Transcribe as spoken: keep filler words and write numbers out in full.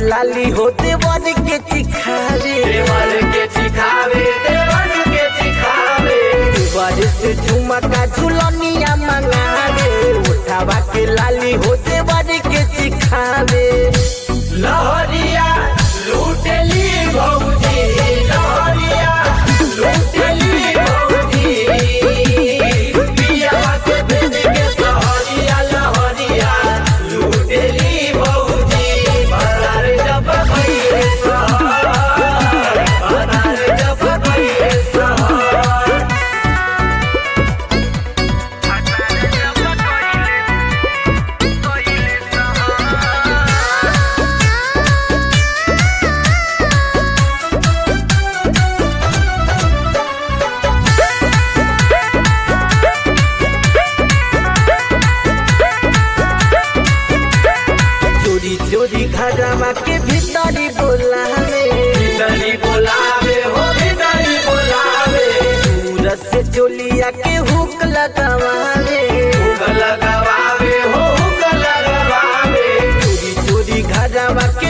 लाली हो देवर के चिखावे देवर के चिखावे देवर के चिखावे देवर से झुमका झुलनिया मंगावे उठावा के लाली हो देवर के चिखावे लहरिया लूटली भौजी लहरिया लूटली भौजी पिया के भेज के सहरिया लहरिया लूटली भौजी बाजार जब गइले सहर बाजार जब गइले सहर चोरी चोरी घरवा के भीतरी बोलावे भीतरी बोलावे हो भीतरी बोलावे सूरज से चोलिया के हुक लगावे हुक लगावे हो हुक लगावे चोरी चोरी घरवा के